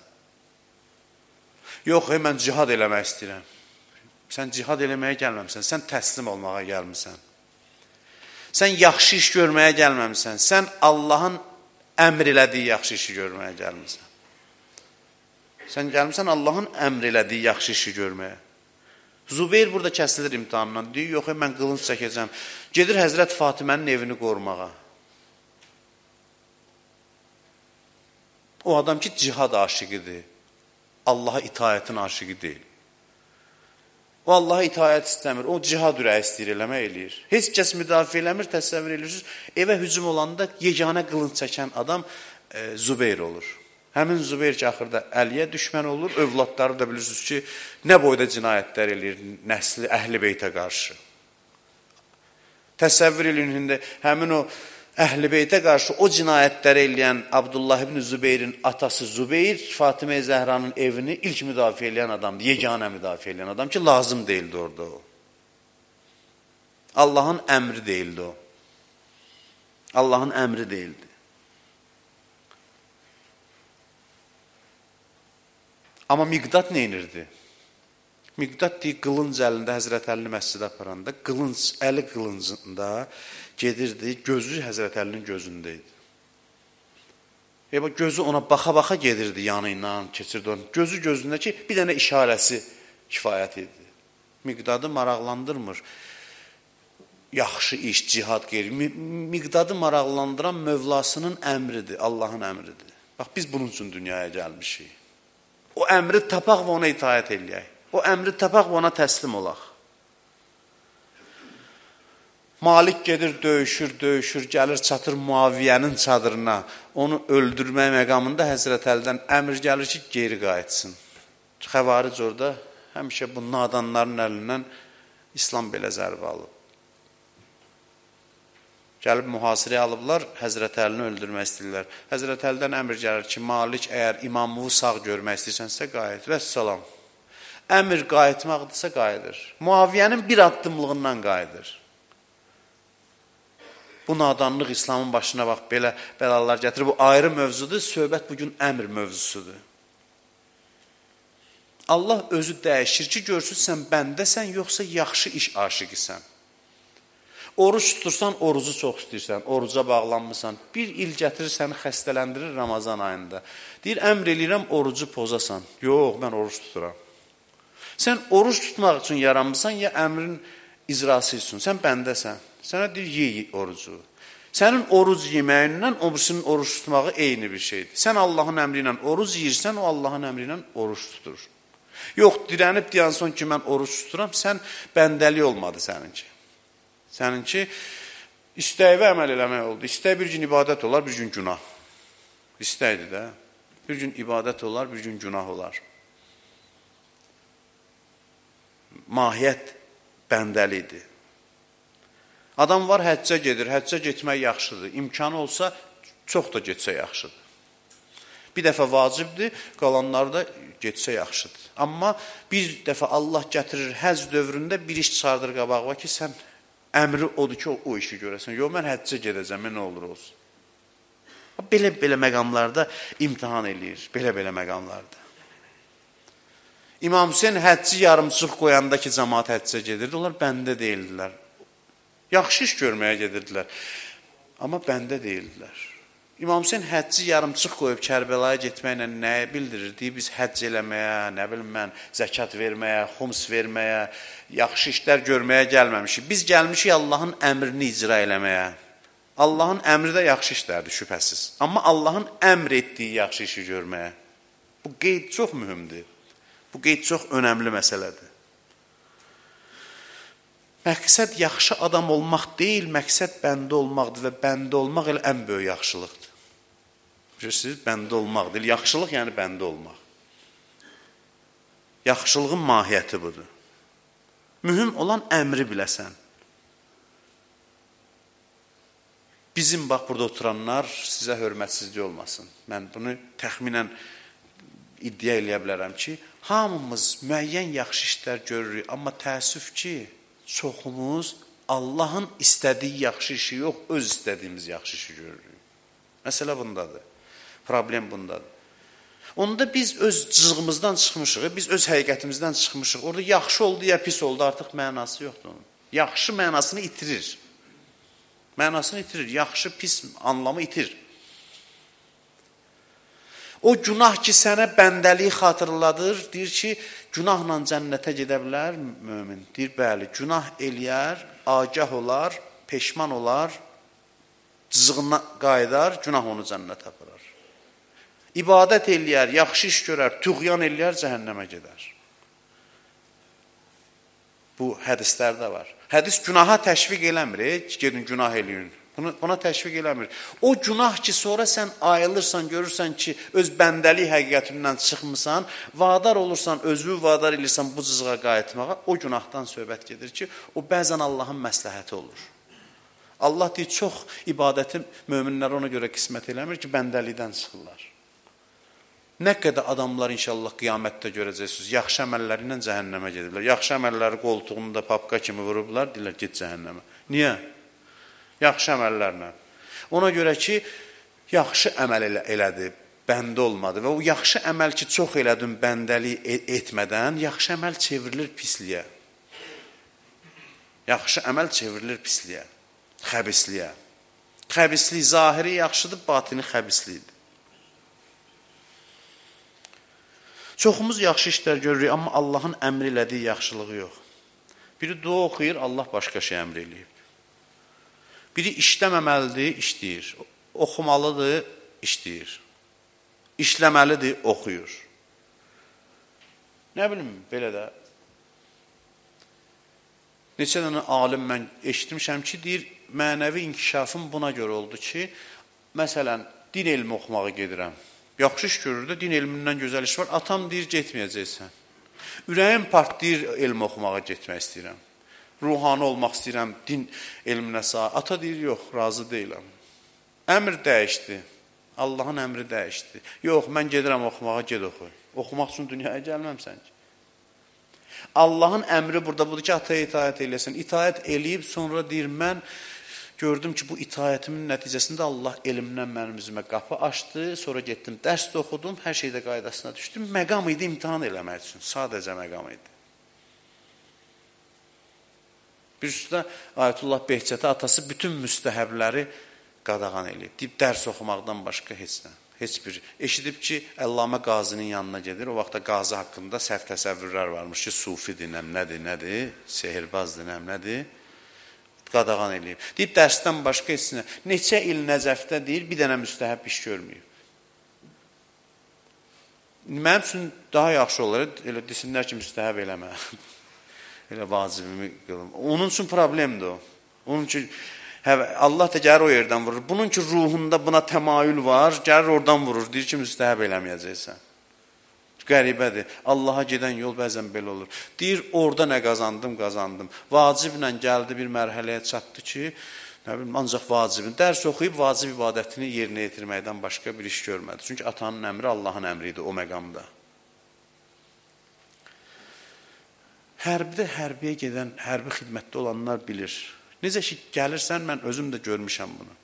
Yox, mən cihad eləmək istəyirəm. Sən cihad eləməyə gəlməmsən, sən təslim olmağa gəlmirsən. Sən yaxşı iş görməyə gəlməmsən, sən Allahın əmr elədiyi yaxşı işi görməyə gəlmirsən. Sən gəlmirsən Allahın əmr elədiyi yaxşı işi görməyə. Zubeyr burada kəsilir imtihandan, deyir, yox, mən qılınc çəkəcəm. Gedir Həzrət Fatimənin evini qorumağa. O adam ki, cihad aşiqidir. Allaha itaətin aşiqi deyil. O Allaha itaət istəmir, o cihad ürəyi istəyir, eləmək eləyir. Heç kəs müdafiə eləmir, təsəvvür edirsiniz. Evə hücum olanda yeganə qılınc çəkən adam Zübeyir olur. Həmin Zübeyir ki, axırda Əliyə düşmən olur, övladları da bilirsiniz ki, nə boyda cinayətlər eləyir nəsli Əhl-i Beytə qarşı. Təsəvvür edin, həmin o Əhl-i Beytə qarşı o cinayətləri eləyən Abdullah ibn Zübeyrin atası Zübeyir, Fatimə Zəhranın evini ilk müdafiə eləyən adamdır, yeganə müdafiə eləyən adam ki, lazım deyildi orada o. Allahın əmri deyildi o. Allahın əmri deyildi. Amma Miqdad neynirdi? Miqdad deyir, qılınc əlində Həzrət Əlini məscidə aparanda, əli qılıncında gedirdi, gözü Həzrət Əlinin gözündə idi. Gözü ona baxa-baxa gedirdi yanı ilə, keçirdi onu. Gözü gözündə ki, bir dənə işarəsi kifayət idi. Miqdadı maraqlandırmır. Yaxşı iş, cihad qeyri. Miqdadı maraqlandıran Mövlasının əmridir, Allahın əmridir. Bax, biz bunun üçün dünyaya gəlmişik. O əmri tapaq və ona itaət eləyək. O əmri tapaq və ona təslim olaq. Malik gedir, döyüşür, gəlir, çatır Muaviyyənin çadırına. Onu öldürmək məqamında Həzrət Əlidən əmr gəlir ki, geri qayıtsın. Xəvaric orada həmişə bu nadanların əlindən İslam belə zərbə alıb. Gəlib mühasirəyə alıblar, Həzrət Əlini öldürmək istəyirlər. Həzrət Əlidən əmr gəlir ki, Malik, əgər imamını sağ görmək istəyirsənsə, qayıt. Vəssalam. Əmr qayıtmaqdırsa, qayıdır. Muaviyyənin bir addımlığından qayıdır. Bu nadanlıq İslamın başına bax, belə bəlalar gətirir. Bu ayrı mövzudur, söhbət bugün əmr mövzusudur. Allah özü dəyişir ki, görsün sən bəndəsən, yoxsa yaxşı iş aşiqisən. Oruç tutursan, orucu çox istəyirsən, oruca bağlanmısan. Bir il gətirir səni xəstələndirir Ramazan ayında. Deyir, əmr eləyirəm, orucu pozasan. Yox, mən oruç tuturam. Sən oruç tutmaq üçün yaranmısan, ya əmrin icrası üçün. Sən bəndəsən. Sənə deyir, ye orucu. Sənin oruc yeməyindən obrisinin oruç tutmağı eyni bir şeydir. Sən Allahın əmri ilə oruc yiyirsən, o Allahın əmri ilə oruç tutur. Yox, dirənib deyən son ki, mən oruç tuturam, sən bəndəli olmadı səninki. Səninki istəyivə əməl eləmək oldu. İstəy bir gün ibadət olar, bir gün günah. İstəydi də. Bir gün ibadət olar, bir gün günah olar. Mahiyyət bəndəlidir. Adam var, həccə gedir. Həccə getmək yaxşıdır. İmkanı olsa, çox da getsə yaxşıdır. Bir dəfə vacibdir, qalanları da getsə yaxşıdır. Amma bir dəfə Allah gətirir, həcc dövründə bir iş çıxardır qabağıma ki, sən əmri odur ki, o işi görəsən. Yox, mən həccə gedəcəm, nə olur olsun. Belə-belə məqamlarda imtihan eləyir, belə-belə məqamlarda. İmam Hüseyin həcci yarımçıq qoyanda ki, cəmaat həccə gedirdi, onlar bəndə deyildilər. Yaxşı iş görməyə gedirdilər, amma bəndə deyildilər. İmam Hüseyin həcci yarımçıq qoyub Kərbəlaya getməklə nəyə bildirirdi? Biz həcc eləməyə, nə bilim mən, zəkat verməyə, xums verməyə, yaxşı işlər görməyə gəlməmişik. Biz gəlmişik Allahın əmrini icra eləməyə. Allahın əmri də yaxşı işlərdir, şübhəsiz. Amma Allahın əmr etdiyi yaxşı işi görməyə. Bu qeyd çox mühümdür. Bu qeyd çox önəmli məsələdir. Məqsəd yaxşı adam olmaq deyil, məqsəd bəndə olmaqdır və bəndə olmaq elə ən böyük yaxşılıqdır. Bilirsiniz, bəndə olmaq deyil, yaxşılıq yəni bəndə olmaq. Yaxşılığın mahiyyəti budur. Mühüm olan əmri biləsən. Bizim, bax, burada oturanlar sizə hörmətsizlik olmasın. Mən bunu təxminən iddia eləyə bilərəm ki, hamımız müəyyən yaxşı işlər görürük, amma təəssüf ki, çoxumuz Allahın istədiyi yaxşı işi yox, öz istədiyimiz yaxşı işi görürük. Məsələ bundadır. Problem bundadır. Onda biz öz cızığımızdan çıxmışıq, biz öz həqiqətimizdən çıxmışıq. Orada yaxşı oldu ya pis oldu, artıq mənası yoxdur onun. Yaxşı mənasını itirir. Mənasını itirir. Yaxşı, pis anlamı itir. O günah ki, sənə bəndəliyi xatırladır, deyir ki, günahla cənnətə gedə bilər mömin. Deyir, bəli, günah eləyər, agah olar, peşman olar, cızığına qaydar, günah onu cənnətə aparar. İbadət eləyər, yaxşı iş görər, tüğyan eləyər, cəhənnəmə gedər. Bu hədislərdə var. Hədis günaha təşviq eləmir, gedin günah eləyin. Buna təşviq eləmir. O günah ki, sonra sən ayılırsan, görürsən ki, öz bəndəlik həqiqətindən çıxmısan, vadar olursan, özünü vadar edirsən bu cızığa qayıtmağa, o günahdan söhbət gedir ki, o bəzən Allahın məsləhəti olur. Allah deyir, çox ibadəti möminlər ona görə qismət eləmir ki, bəndəlikdən çıxırlar. Nə qədər adamlar inşallah qiyamətdə görəcəksiniz, yaxşı əməlləri ilə cəhənnəmə gedirlər. Yaxşı əməlləri qoltuğunda papqa kimi vurublar, deyirlər, get cəhənnəmə. Niyə? Yaxşı əməllərlə. Ona görə ki, yaxşı əməl elədi, bəndə olmadı və o yaxşı əməl ki, çox elədin bəndəlik etmədən, yaxşı əməl çevrilir pisliyə. Yaxşı əməl çevrilir pisliyə, xəbisliyə. Xəbislik zahiri yaxşıdır, batini xəbislidir. Çoxumuz yaxşı işlər görürük, amma Allahın əmr elədiyi yaxşılığı yox. Biri dua oxuyur, Allah başqa şey əmr eləyib. Biri işləməməlidir, işləyir. Oxumalıdır, işləyir. İşləməlidir, oxuyur. Nə bilim, belə də. Neçə dənə alim mən eşitmişəm ki, deyir, mənəvi inkişafım buna görə oldu ki, məsələn, din elmi oxumağa gedirəm. Yaxşı iş görür də, din elmindən gözəl iş var. Atam deyir, getməyəcəksən. Ürəyim partlayır, elm oxumağa getmək istəyirəm. Ruhani olmaq istəyirəm, din elminə sahib. Ata deyir, yox, razı deyiləm. Əmr dəyişdi. Allahın əmri dəyişdi. Yox, mən gedirəm oxumağa, ged oxu. Oxumaq üçün dünyaya gəlməmsən ki. Allahın əmri burada budur ki, ataya itaət eləsin. İtaət eləyib, sonra deyir, mən gördüm ki, bu itaətimin nəticəsində Allah elmdən mənim üzümə qapı açdı, sonra getdim, dərs də oxudum, hər şeydə qaydasına düşdüm. Məqam idi imtihan eləmək üçün, sadəcə məqam idi. Bir üstə Ayətullah Behçətə atası bütün müstəhəbləri qadağan eləyib. Deyib, dərs oxumaqdan başqa heç bir. Eşidib ki, Əllamə Qazinin yanına gedir, o vaxtda Qazi haqqında səhv təsəvvürlər varmış ki, sufidir, nədir, sehirbazdır, nədir. Qadağan eləyib. Deyib, dərsdən başqa etsinə. Neçə il Nəcəfdə deyir, bir dənə müstəhəb iş görməyib. Mənim üçün daha yaxşı olar, elə desinlər ki, müstəhəb eləmə. Elə vacibimi qılım. Onun üçün problemdir o. Onun üçün Allah da gəlir o yerdən vurur. Bunun ki, ruhunda buna təmayül var, gəlir oradan vurur. Deyir ki, müstəhəb eləməyəcəksən. Qəribədir. Allaha gedən yol bəzən belə olur. Deyir, orada nə qazandım. Vaciblə gəldi bir mərhələyə çatdı ki, ancaq vacibin. Dərs oxuyub vacib ibadətini yerinə yetirməkdən başqa bir iş görmədi. Çünki atanın əmri Allahın əmri idi o məqamda. Hərbiyə gedən, hərbi xidmətdə olanlar bilir. Necə ki, gəlirsən, mən özüm də görmüşəm bunu.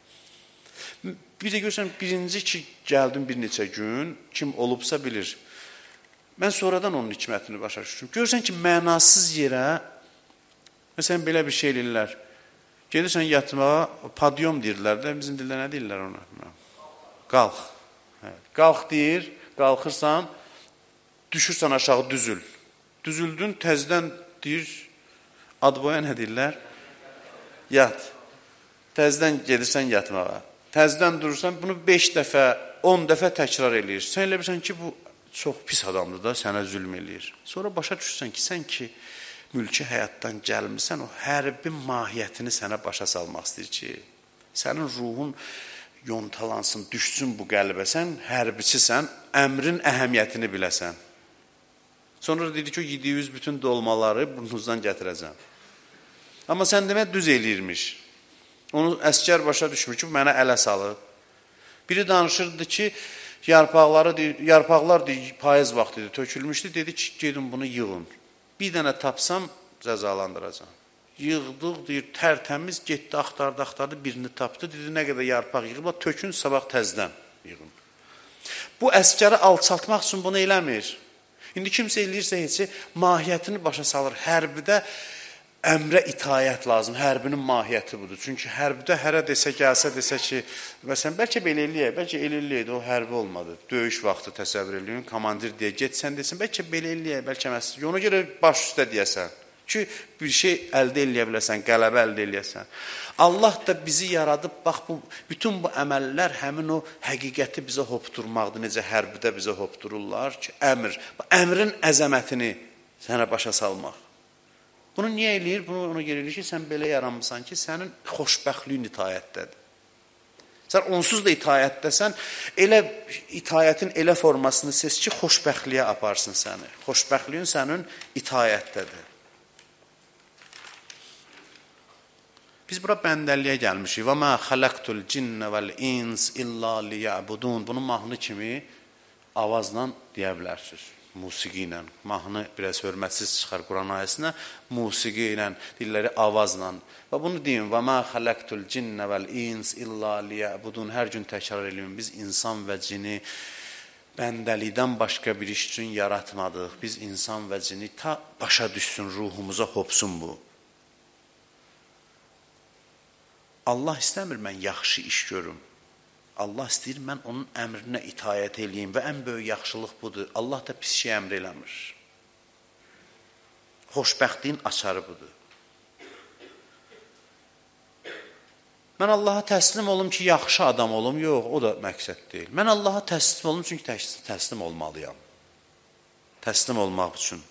Bir də görürsən, birinci ki, gəldim bir neçə gün, kim olubsa bilir. Mən sonradan onun hikmətini başa düşdüm. Görürsən ki, mənasız yerə, məsələn, belə bir şey eləyirlər. Gedirsən yatmağa, padyom deyirlər də, bizim dildə nə deyirlər ona? Qalx. Qalx deyir, qalxırsan, düşürsən aşağı düzül. Düzüldün, təzdən deyir, adboya nə deyirlər? Yat. Təzdən gedirsən yatmağa. Təzdən durursan, bunu 5 dəfə, 10 dəfə təkrar eləyir. Sən elə bilirsən ki, bu çox pis adamdır da, sənə zülm eləyir. Sonra başa düşürsən ki, sən ki, mülki həyatdan gəlmirsən, o hərbin mahiyyətini sənə başa salmaq istəyir ki, sənin ruhun yontalansın, düşsün bu qəlbə, sən hərbiçisən, əmrin əhəmiyyətini biləsən. Sonra dedi ki, o yediyiz bütün dolmaları burnunuzdan gətirəcəm. Amma sən demə düz eləyirmiş. Onu əskər başa düşmür ki, mənə ələ salıb. Biri danışırdı ki, yarpaqlar payız vaxtı idi, tökülmüşdü. Dedi ki, gedin bunu yığın. Bir dənə tapsam, cəzalandıracam. Yığdıq, deyir, tərtəmiz, getdi, axtardı, birini tapdı. Dedi, nə qədər yarpaq yığıb, tökün, sabah təzdən yığın. Bu əskəri alçaltmaq üçün bunu eləmir. İndi kimsə eləyirsə heç mahiyyətini başa salır. Hərbidə əmrə itayət lazım. Hərbinin mahiyyəti budur. Çünki hərbidə hərə desə, gəlsə desə ki, məsələn, bəlkə belə eləyək, bəlkə elə eləyək, o hərbi olmadı. Döyüş vaxtı təsəvvür eləyin, komandir deyə getsən desin, bəlkə belə eləyək, bəlkə məsələn, ona görə baş üstə deyəsən ki, bir şey əldə eləyə biləsən, qələbə əldə eləyəsən. Allah da bizi yaradıb, bax, bütün bu əməllər həmin o həqiqəti bizə hopdurmaqdır. Necə hərbidə bizə hopdururlar ki, əmrin əzəmətini sənə başa salmaq. Bunu niyə eləyir? Bunu ona görə eləyir ki, sən belə yaranmısan ki, sənin xoşbəxtliyin itaətdədir. Sən onsuz da itaətdəsən, elə itaətin elə formasını seç ki, xoşbəxtliyə aparsın səni. Xoşbəxtliyin sənin itaətdədir. Biz bura bəndəliyə gəlmişik. Və mə xələqtul cinnə vəl-ins illə liyəbudun. Bunu mahnı kimi avazla deyə bilərsiniz. Musiqi ilə. Mahnı biraz hörmətsiz çıxar Quran ayəsinə. Musiqi ilə, dilləri avazla. Və bunu deyin. Və mə xələqtul cinnə vəl-ins illə liyəbudun. Hər gün təkrar edin. Biz insan və cini bəndəlikdən başqa bir iş üçün yaratmadıq. Biz insan və cini ta başa düşsün, ruhumuza hopsun bu. Allah istəmir mən yaxşı iş görüm. Allah istəyir mən onun əmrinə itaət eləyim və ən böyük yaxşılıq budur. Allah da pis şey əmr eləmir. Xoşbəxtliyin açarı budur. Mən Allaha təslim olum ki, yaxşı adam olum. Yox, o da məqsəd deyil. Mən Allaha təslim olum çünki təslim olmalıyam. Təslim olmaq üçün.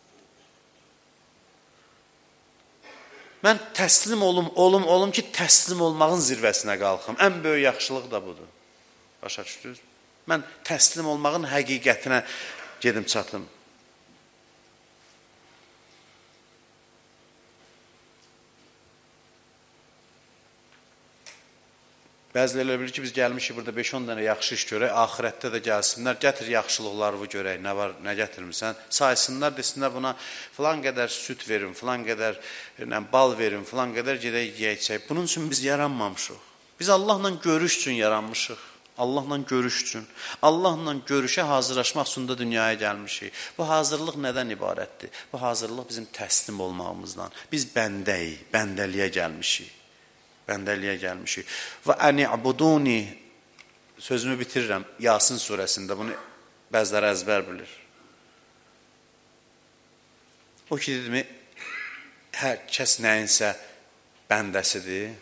Mən təslim olum ki, təslim olmağın zirvəsinə qalxım. Ən böyük yaxşılıq da budur. Başa düşdünüz? Mən təslim olmağın həqiqətinə gedim çatım. Bəziləri bilir ki, biz gəlmişik burada 5-10 dənə yaxşı iş görək, axirətdə də gəlsinlər, gətir yaxşılıqlarını görək, nə var, nə gətirmirsən, saysınlar, desinlər buna filan qədər süt verin, filan qədər bal verin, filan qədər gedək yeyəcək. Bunun üçün biz yaranmamışıq. Biz Allahla görüş üçün yaranmışıq. Allahla görüş üçün. Allahla görüşə hazırlaşmaq üçün də dünyaya gəlmişik. Bu hazırlıq nədən ibarətdir? Bu hazırlıq bizim təslim olmağımızdan. Biz bəndəyik, bəndəliyə gəlmişik. Bəndəliyə gəlmişik. Və əni'buduni sözümü bitirirəm. Yasin surəsində bunu bəziləri əzbər bilir. O ki, dedimi, hər kəs nəyinsə bəndəsidir.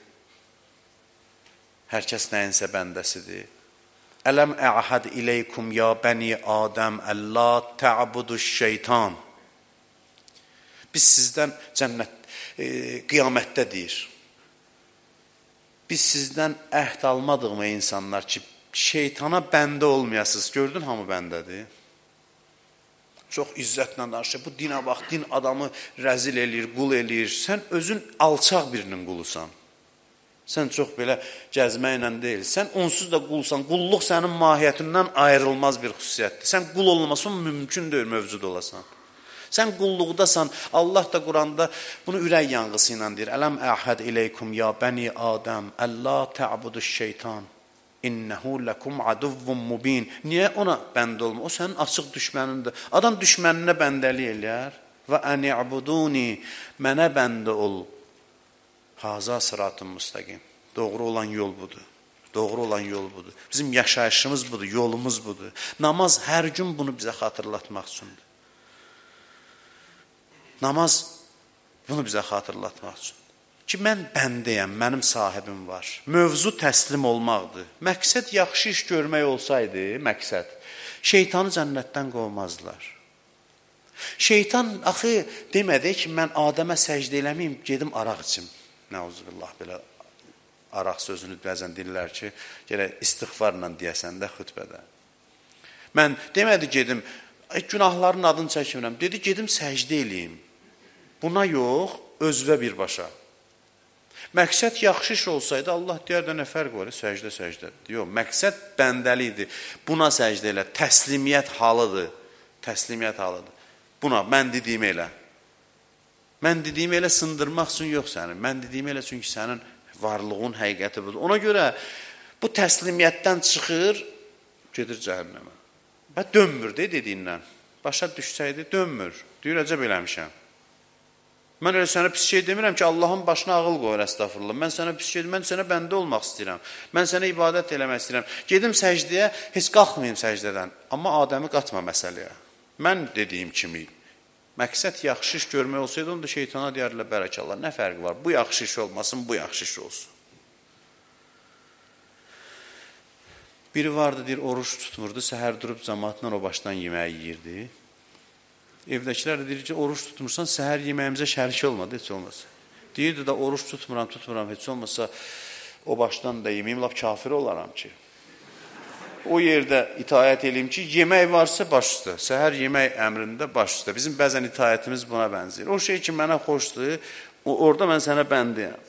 Hər kəs nəyinsə bəndəsidir. Ələm əhəd iləykum ya bəni Adəm əllə tə'buduş şeytan. Biz sizdən qiyamətdə deyir. Biz sizdən əhd almadıq mı insanlar ki, şeytana bəndə olmayasınız. Gördün hamı bəndədir. Çox izzətlə danışır. Bu dinə bax, din adamı rəzil eləyir, qul eləyir. Sən özün alçaq birinin qulusan. Sən çox belə gəzməklə deyil. Sən onsuz da qulsan. Qulluq sənin mahiyyətindən ayrılmaz bir xüsusiyyətdir. Sən qul olmasın, mümkün deyil mövcud olasan. Sən qulluqdasan, Allah da Quranda bunu ürək yanğısı ilə deyir. Ələm əhəd iləykum ya bəni Adəm, əllə tə'buduş şeytan, innəhu ləkum aduvvun mubin. Niyə ona bəndə olma? O sənin açıq düşmənindir. Adam düşməninə bəndəlik eləyər. Və əni'buduni, mənə bəndə ol. Haza sıratun müstəqim. Doğru olan yol budur. Doğru olan yol budur. Bizim yaşayışımız budur, yolumuz budur. Namaz hər gün bunu bizə xatırlatmaq üçündür. Namaz bunu bizə xatırlatmaq üçün. Ki, mən bəndəyəm, mənim sahibim var. Mövzu təslim olmaqdır. Məqsəd yaxşı iş görmək olsaydı, məqsəd, şeytanı cənnətdən qovmazdılar. Şeytan, axı, demədi ki, mən Adəmə səcdə eləməyim, gedim araq içim. Nəuzubillah, belə araq sözünü bəzən deyirlər ki, gələk istiğfarla deyəsən də xütbədə. Mən demədi gedim, günahların adını çəkmirəm, dedi gedim səcdə eləyim. Buna yox, özvə birbaşa. Məqsəd yaxşı iş olsaydı, Allah deyər də nə fərq var, səcdə. Yox, məqsəd bəndəlidir. Buna səcdə elə, təslimiyyət halıdır. Təslimiyyət halıdır. Buna, mən dediyim elə. Mən dediyim elə sındırmaq üçün yox sənin. Mən dediyim elə çünki sənin varlığın həqiqəti budur. Ona görə bu təslimiyyətdən çıxır, gedir cəhənnəmə. Və dönmür dediyindən. Başa düşsəydi, dönmür. Deyir, əcəb eləmişəm. Mən elə sənə pis şey demirəm ki, Allahın başına ağıl qoyur, əstəğfurullah. Mən sənə pis şey demirəm, mən sənə bəndə olmaq istəyirəm. Mən sənə ibadət eləmək istəyirəm. Gedim səcdəyə, heç qalxmayayım səcdədən. Amma Adəmi qatma məsələyə. Mən dediyim kimi, məqsəd yaxşı iş görmək olsaydı, onu da şeytana deyərlər, bərəkallah, nə fərqi var? Bu yaxşı iş olmasın, bu yaxşı iş olsun. Biri vardı, deyir, oruç tutmurdu, səhər durub cəmaatla o başdan yeməyi yiyirdi. Evdəkilər deyir ki, oruç tutmursan, səhər yeməyimizə şərik olmadı, heç olmasa. Deyirdi da, oruç tutmuram, heç olmasa o başdan da yeməyim, lap kafir olaram ki. O yerdə itaət eləyim ki, yemək varsa baş üstə, səhər yemək əmrində baş üstə. Bizim bəzən itaətimiz buna bənzəyir. O şey ki, mənə xoşdur, orada mən sənə bəndiyəm.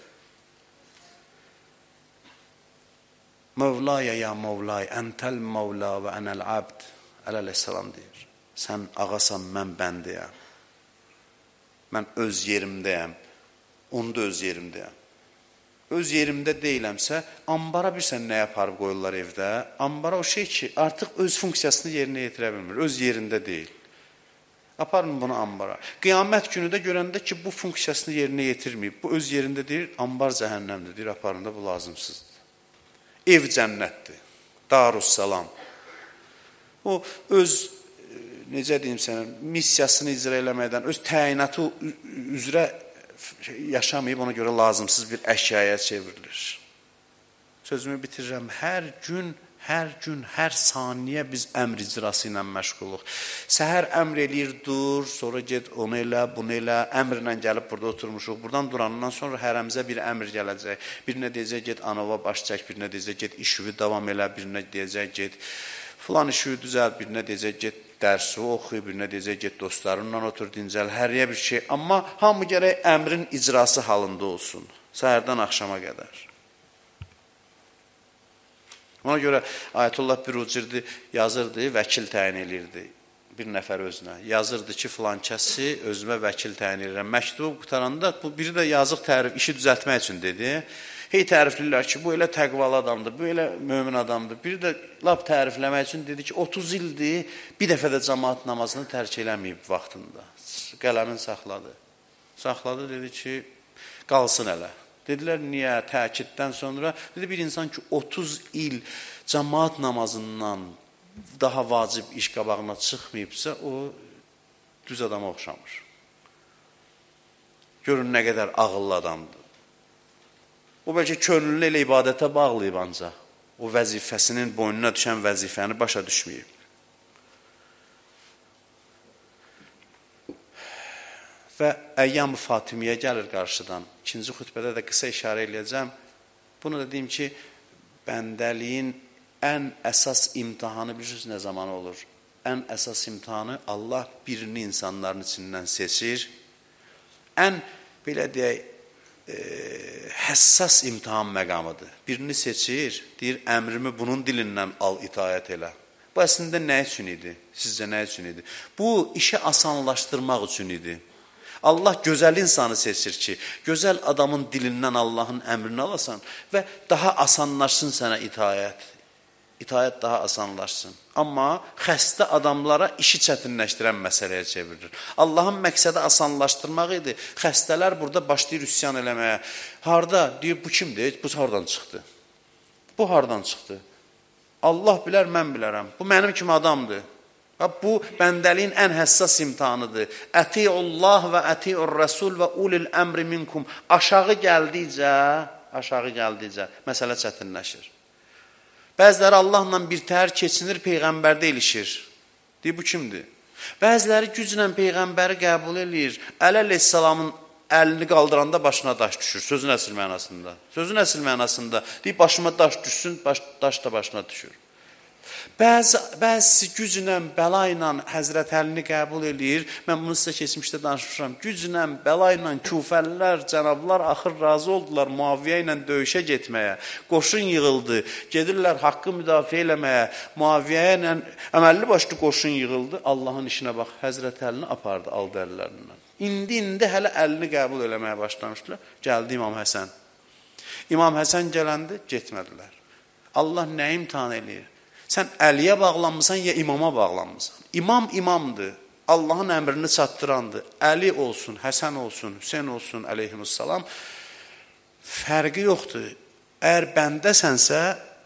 Mevlaya ya Mevlay, entəl Mevla və ənəl abd, əleyhissalam deyir. Sən ağasan, mən bəndiyəm. Mən öz yerimdəyəm, onu da öz yerimdəyəm. Öz yerimdə deyiləmsə, ambara bilsən nəyə aparıb qoyurlar evdə? Ambara o şey ki, artıq öz funksiyasını yerinə yetirə bilmir, öz yerində deyil. Aparın bunu ambara. Qiyamət günü də görəndə ki, bu funksiyasını yerinə yetirməyib, bu öz yerində deyil, ambar cəhənnəmdir, deyir, aparın da bu lazımsızdır. Ev cənnətdir, Darussalam. O öz, necə deyim sənə, missiyasını icra eləməkdən, öz təyinatı üzrə yaşamayıb, ona görə lazımsız bir əşyaya çevrilir. Sözümü bitirirəm. Hər gün, hər saniyə biz əmr icrası ilə məşğuluq. Səhər əmr eləyir, dur, sonra get onu elə, bunu elə, əmrlə gəlib burada oturmuşuq. Buradan durandan sonra hərəmizə bir əmr gələcək. Birinə deyəcək, get anava baş çək, birinə deyəcək, get işivi davam elə, birinə deyəcək, get filan işi düzəl, birinə deyəcək, get dərsi oxu, birinə deyəcək, get dostlarınla otur, dincəl, həriyə bir şey. Amma hamı gərək əmrin icrası halında olsun, səhərdən axşama qədər. Ona görə Ayətullah Birucirdi yazırdı, vəkil təyin edirdi bir nəfər özünə. Yazırdı ki, filan kəsi özümə vəkil təyin edirəm. Məktubu qutaranda biri də yazıq tərif, işi düzəltmək üçün dedi. Hey təriflilər ki, bu elə təqvalı adamdır, bu elə mömin adamdır. Biri də lap tərifləmək üçün dedi ki, 30 ildir, bir dəfə də cəmaat namazını tərk eləməyib vaxtında. Qələmin saxladı. Saxladı, dedi ki, qalsın elə. Dedilər, niyə? Təkiddən sonra. Dedi, bir insan ki, 30 il cəmaat namazından daha vacib iş qabağına çıxmayıbsa, o düz adama oxşamır. Görün, nə qədər ağıllı adamdır. O bəlkə könüllü elə ibadətə bağlayıb ancaq. O vəzifəsinin, boynuna düşən vəzifəni başa düşməyib. Və Əyyam-ı Fatimiyyə gəlir qarşıdan. İkinci xütbədə də qısa işarə eləyəcəm. Bunu da deyim ki, bəndəliyin ən əsas imtihanı bilirsiniz nə zaman olur? Ən əsas imtihanı Allah birini insanların içindən seçir. Ən, belə deyək, həssas imtihan məqamıdır. Birini seçir, deyir, əmrimi bunun dilindən al, itaət elə. Bu əslində nə üçün idi? Sizcə nə üçün idi? Bu, işi asanlaşdırmaq üçün idi. Allah gözəl insanı seçir ki, gözəl adamın dilindən Allahın əmrini alasan və daha asanlaşsın sənə itaət. İtaət daha asanlaşsın. Amma xəstə adamlara işi çətinləşdirən məsələyə çevrilir. Allahın məqsədi asanlaşdırmaq idi. Xəstələr burada başlayır üsyan eləməyə. Harada? Deyir, bu kimdir? Bu hardan çıxdı? Bu hardan çıxdı? Allah bilər, mən bilərəm. Bu mənim kimi adamdır. Bu, bəndəliyin ən həssas imtihanıdır. Əti'ullah və əti'ur rəsul və ulil əmri minkum. Aşağı gəldikcə məsələ çətinləşir. Bəziləri Allahla bir təhər keçinir, Peyğəmbərdə ilişir. Deyir, bu kimdir? Bəziləri güclə Peyğəmbəri qəbul edir. Əleyhissalamın əlini qaldıranda başına daş düşür. Sözün əsl mənasında. Sözün əsl mənasında. Deyir, başıma daş düşsün, daş da başına düşür. Bəzisi güclə, bəla ilə Həzrət Əlini qəbul edir. Mən bunu sizə keçmişdə danışmışam. Güclə, bəla ilə küfəllər, cənablar axır razı oldular Muaviyyə ilə döyüşə getməyə. Qoşun yığıldı, gedirlər haqqı müdafiə eləməyə. Muaviyyə ilə əməlli başlı qoşun yığıldı. Allahın işinə bax, Həzrət Əlini apardı aldı əllərindən. İndi hələ əlini qəbul eləməyə başlamışdılar. Gəldi İmam Həsən. İmam Həsən gələndə getmədilər. Allah nə imtihan eləyir? Sən Əliyə bağlanmısan, ya imama bağlanmısan? İmam imamdır, Allahın əmrini çatdırandır. Əli olsun, Həsən olsun, Hüseyin olsun, əleyhimussalam. Fərqi yoxdur. Əgər bəndəsənsə,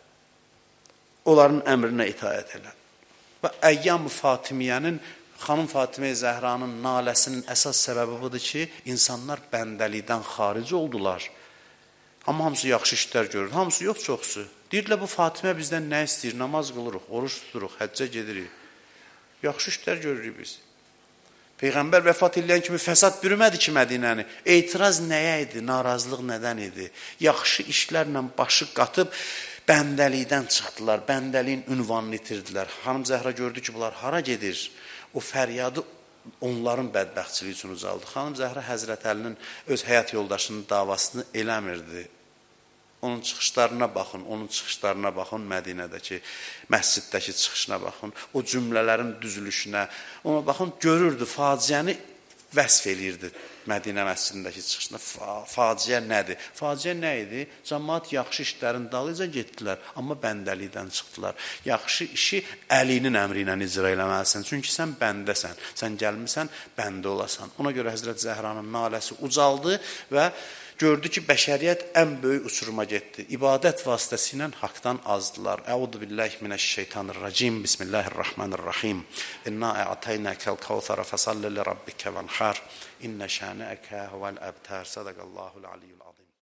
onların əmrinə itaət elə. Və Əyyam-ı Fatimiyyənin, xanım Fatimə-i Zəhranın naləsinin əsas səbəbi budur ki, insanlar bəndəlikdən xaric oldular. Amma hamısı yaxşı işlər görür. Hamısı yox, çoxsu. Deyirlər, bu Fatimə bizdən nə istəyir? Namaz qılırıq, oruç tuturuq, həccə gedirik. Yaxşı işlər görürük biz. Peyğəmbər vəfat edən kimi fəsad bürümədi ki Mədinəni. Etiraz nəyə idi? Narazılıq nədən idi? Yaxşı işlərlə başı qatıb bəndəlikdən çıxdılar. Bəndəliyin ünvanını itirdilər. Xanım Zəhra gördü ki, bunlar hara gedir? O fəryadı onların bədbəxtçiliyi üçün ucaldı. Xanım Zəhra Həzrət Əlinin öz həyat yoldaşının davasını eləmirdi. Onun çıxışlarına baxın, Mədinədəki, məsciddəki çıxışına baxın, o cümlələrin düzülüşünə, ona baxın, görürdü, faciəni vəsf eləyirdi Mədinə məscidindəki çıxışına. Faciə nədir? Faciə nə idi? Cəmaat yaxşı işlərin dalınca getdilər, amma bəndəlikdən çıxdılar. Yaxşı işi əlinin əmri ilə icra eləməlisən, çünki sən bəndəsən, sən gəlmirsən, bəndə olasan. Ona görə Həzrət Zəhranın naləsi ucaldı və gördü ki, bəşəriyyət ən böyük uçuruma getdi. İbadət vasitəsilə haqdan azdılar. Əuzu billahi minəşşeytanirracim. Bismillahirrahmanirrahim. İnna a'taynakal kawthara fasalli li rabbika vanhar. İnne şani'aka huvel abtar. Sadaqallahul aliyyul